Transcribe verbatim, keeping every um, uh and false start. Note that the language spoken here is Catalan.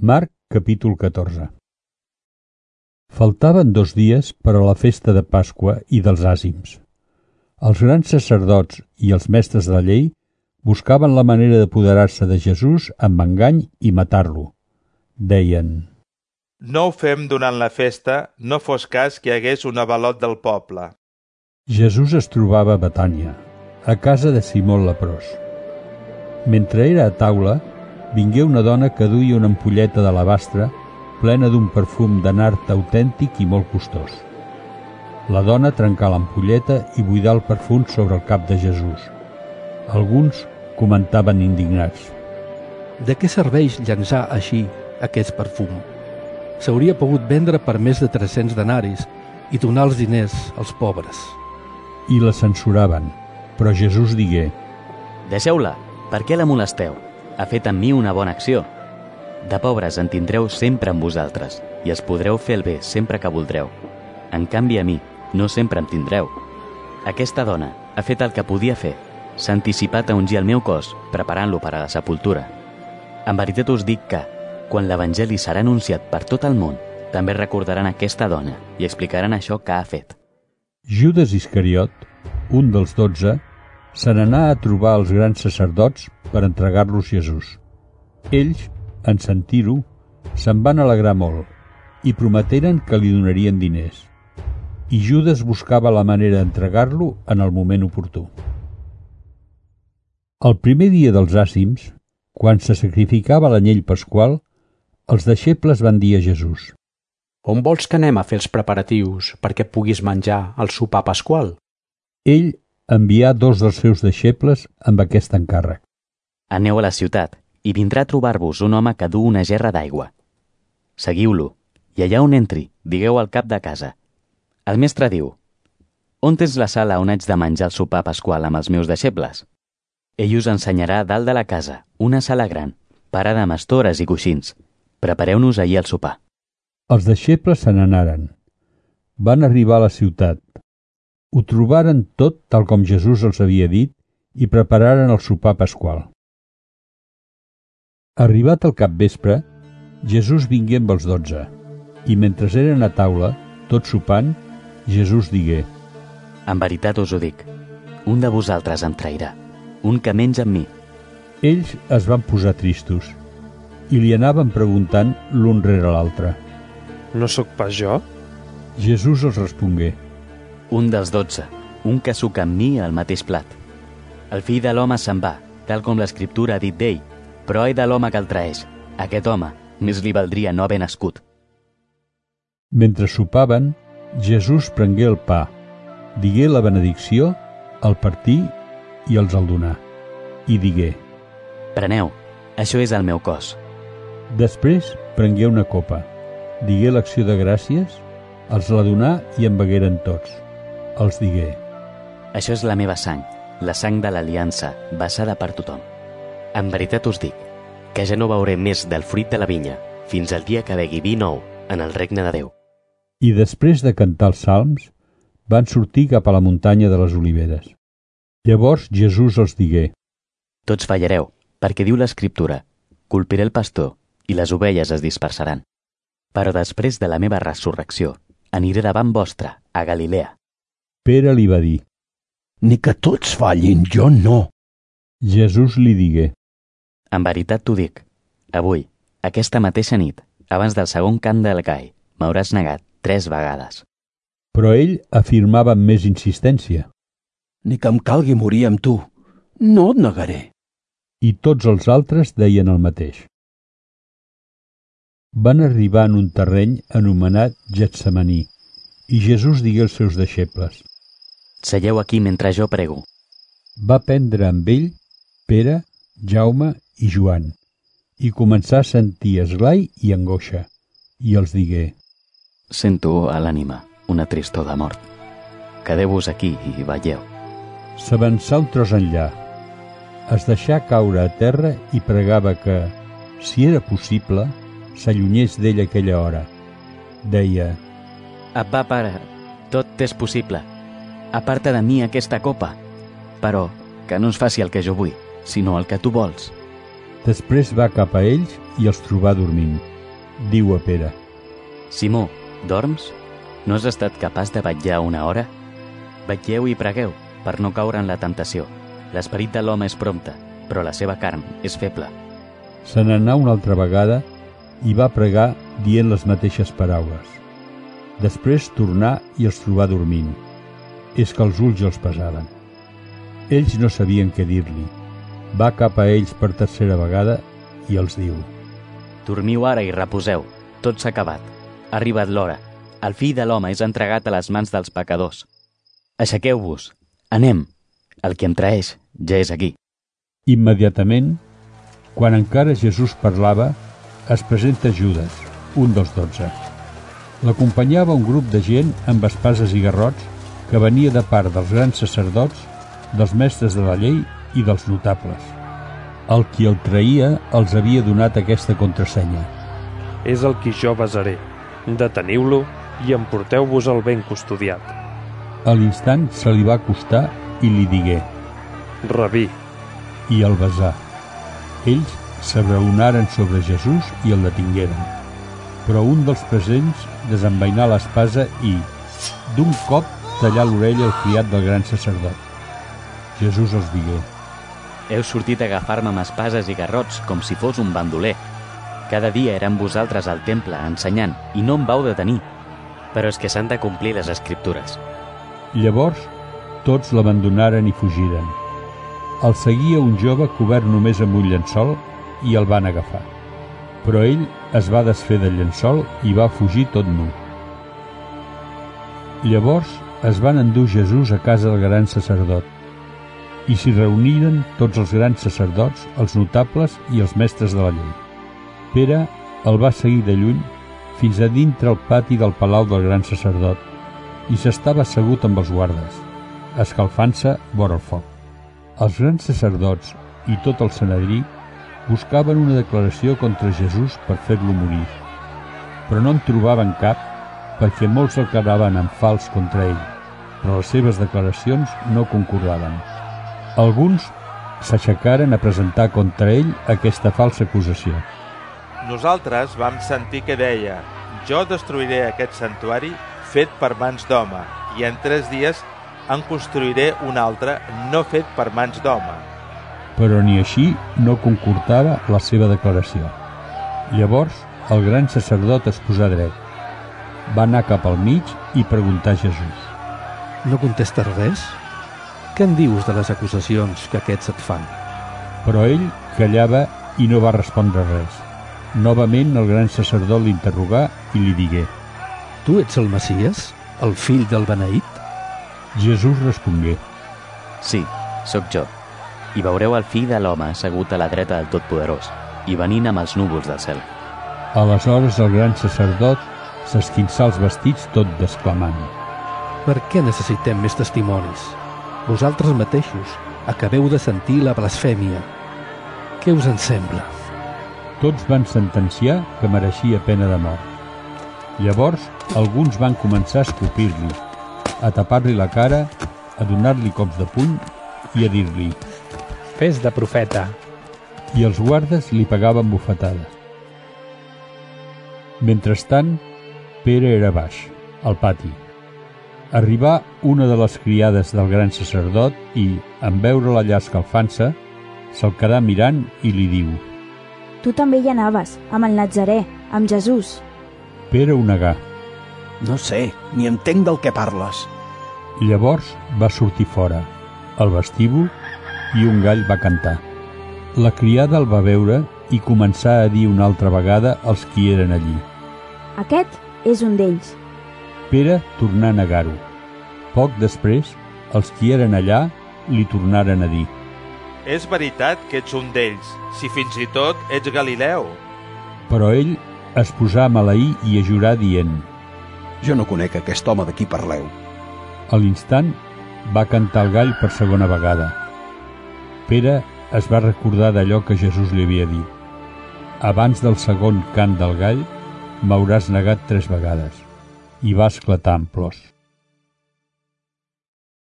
Marc, capítol catorze. Faltaven dos dies per a la festa de Pasqua i dels àzims. Els grans sacerdots i els mestres de la llei buscaven la manera d'apoderar-se de Jesús amb engany i matar-lo. Deien: No ho fem durant la festa, no fos cas que hi hagués un avalot del poble. Jesús es trobava a Betània, a casa de Simó el leprós. Mentre era a taula, vingué una dona que duia una ampolleta d'alabastre plena d'un perfum de nard autèntic i molt costós. La dona trencà l'ampolleta i buidà el perfum sobre el cap de Jesús. Alguns comentaven indignats: De què serveix llançar així aquest perfum? S'hauria pogut vendre per més de tres-cents denaris i donar els diners als pobres. I la censuraven, però Jesús digué: Deixeu-la, per què la molesteu? Ha fet amb mi una bona acció. De pobres en tindreu sempre amb vosaltres i els podreu fer el bé sempre que voldreu. En canvi a mi no sempre em tindreu. Aquesta dona ha fet el que podia fer. S'ha anticipat a ungir el meu cos, preparant-lo per a la sepultura. En veritat us dic que, quan l'Evangeli serà anunciat per tot el món, també recordaran aquesta dona i explicaran això que ha fet. Judes Iscariot, un dels dotze, se n'anà a trobar els grans sacerdots per entregar-los Jesús. Ells, en sentir-ho, se'n van alegrar molt i prometeren que li donarien diners. I Judes buscava la manera d'entregar-lo en el moment oportú. El primer dia dels àzims, quan se sacrificava l'anyell pasqual, els deixebles van dir a Jesús: On vols que anem a fer els preparatius perquè puguis menjar el sopar pasqual? Ell envià dos dels seus deixebles amb aquest encàrrec. Aneu a la ciutat i vindrà a trobar-vos un home que du una gerra d'aigua. Seguiu-lo, i allà on entri, digueu al cap de casa: El mestre diu: On tens la sala on haig de menjar el sopar pasqual amb els meus deixebles? Ell us ensenyarà a dalt de la casa una sala gran, parada amb estores i coixins. Prepareu-nos allí el sopar. Els deixebles se n'anaren. Van arribar a la ciutat. Ho trobaren tot tal com Jesús els havia dit i prepararen el sopar pasqual. Arribat al capvespre, Jesús vingué amb els dotze, i mentre eren a taula, tot sopant, Jesús digué: En veritat us ho dic, un de vosaltres em trairà, un que menja amb mi. Ells es van posar tristos, i li anaven preguntant l'un rere l'altre: No sóc pas jo? Jesús els respongué: Un dels dotze, un que suc amb mi al mateix plat. El fill de l'home se'n va, tal com l'escriptura ha dit d'ell, però ai de l'home que el traeix. Aquest home més li valdria no haver nascut. Mentre sopaven, Jesús prengué el pa, digué la benedicció, el partí i els el donà, i digué: Preneu, això és el meu cos. Després prengué una copa, digué l'acció de gràcies, els la donà i en begueren tots. Els digué: Això és la meva sang, la sang de l'aliança, vessada per tothom. En veritat us dic que ja no beuré més del fruit de la vinya fins al dia que begui vi nou en el regne de Déu. I després de cantar els salms, van sortir cap a la muntanya de les Oliveres. Llavors Jesús els digué: Tots fallareu, perquè diu l'escriptura: Colpiré el pastor i les ovelles es dispersaran. Però després de la meva resurrecció aniré davant vostre a Galilea. Pere li va dir: Ni que tots fallin, jo no. Jesús li digué: En veritat t'ho dic, avui, aquesta mateixa nit, abans del segon cant del gall, m'hauràs negat tres vegades. Però ell afirmava amb més insistència: Ni que em calgui morir amb tu, no et negaré. I tots els altres deien el mateix. Van arribar en un terreny anomenat Getsemaní, i Jesús digué als seus deixebles: Seieu aquí mentre jo prego. Va prendre amb ell Pere, Jaume i Joan, i començà a sentir esglai i angoixa, i els digué: Sento a l'ànima una tristor de mort. Quedeu-vos aquí i veieu. S'avançà un tros enllà, es deixà caure a terra i pregava que, si era possible, s'allunyés d'ell aquella hora. Deia: Abba, Pare, tot és possible. Aparta de mi aquesta copa, però que no es faci el que jo vull, sinó el que tu vols. Després va cap a ells i els trobà dormint. diu a Pere: Simó, dorms? No has estat capaç de vetllar una hora? Vetlleu i pregueu, per no caure en la temptació. L'esperit de l'home és prompte, però la seva carn és feble. Se n'anà una altra vegada i va pregar dient les mateixes paraules. Després tornà i els trobà dormint. És que els ulls els pesaven. Ells no sabien què dir-li. Va cap a ells per tercera vegada i els diu: Dormiu ara i reposeu, tot s'ha acabat. Ha arribat l'hora. El fill de l'home és entregat a les mans dels pecadors. Aixequeu-vos, anem. El que em traeix ja és aquí. Immediatament, quan encara Jesús parlava, es presenta Judes, un dels dotze. L'acompanyava un grup de gent amb espases i garrots que venia de part dels grans sacerdots, dels mestres de la llei i dels notables. El qui el traïa els havia donat aquesta contrasenya: És el qui jo besaré. Deteniu-lo i emporteu-vos-el ben custodiat. A l'instant se li va acostar i li digué: Rabí. I el besà. Ells s'abraonaren sobre Jesús i el detingueren. Però un dels presents desenvainà l'espasa i, d'un cop, tallà l'orella al criat del gran sacerdot. Jesús els digué: Heu sortit a agafar-me amb espases i garrots com si fos un bandoler. Cada dia era amb vosaltres al temple ensenyant i no em vau detenir. Però és que s'han de complir les escriptures. Llavors, tots l'abandonaren i fugiren. El seguia un jove cobert només amb un llençol i el van agafar. Però ell es va desfer del llençol i va fugir tot nu. Llavors es van endur Jesús a casa del gran sacerdot i s'hi reuniren tots els grans sacerdots, els notables i els mestres de la llei. Pere el va seguir de lluny fins a dintre el pati del palau del gran sacerdot i s'estava assegut amb els guardes, escalfant-se vora el foc. Els grans sacerdots i tot el Sanedrí buscaven una declaració contra Jesús per fer-lo morir, però no en trobaven cap perquè molts el quedaven en fals contra ell, però les seves declaracions no concordaven. Alguns s'aixecaren a presentar contra ell aquesta falsa acusació. Nosaltres vam sentir que deia: jo destruiré aquest santuari fet per mans d'home, i en tres dies en construiré un altre no fet per mans d'home. Però ni així no concordava la seva declaració. Llavors el gran sacerdot es posà dret. Va anar cap al mig i preguntar a Jesús: No contestes res? Què en dius de les acusacions que aquests et fan? Però ell callava i no va respondre res. Novament el gran sacerdot l'interrogà i li digué: Tu ets el Messies, el fill del beneït? Jesús respongué: Sí, sóc jo. I veureu el fill de l'home assegut a la dreta del Totpoderós i venint amb els núvols del cel. Aleshores el gran sacerdot s'esquinçà els vestits tot desclamant: Per què necessitem més testimonis? Vosaltres mateixos acabeu de sentir la blasfèmia. Què us en sembla? Tots van sentenciar que mereixia pena de mort. Llavors alguns van començar a escopir-li, a tapar-li la cara, a donar-li cops de puny i a dir-li: Fes de profeta. I els guardes li pagaven bufetades. Mentrestant, Pere era baix, al pati. Arribà una de les criades del gran sacerdot i, en veure-la allà escalfant-se, se'l quedà mirant i li diu: Tu també hi anaves, amb el Natzarè, amb Jesús. Pere ho negà. No sé, ni entenc del què parles. Llavors va sortir fora, al vestíbul, i un gall va cantar. La criada el va veure i començà a dir una altra vegada als qui eren allí: Aquest és un d'ells. Pere tornà a negar-ho. Poc després, els qui eren allà li tornaren a dir: És veritat que ets un d'ells, si fins i tot ets Galileu. Però ell es posà a maleir i a jurar dient: Jo no conec aquest home de qui parleu. A l'instant va cantar el gall per segona vegada. Pere es va recordar d'allò que Jesús li havia dit: Abans del segon cant del gall m'hauràs negat tres vegades. I va esclatar en plors.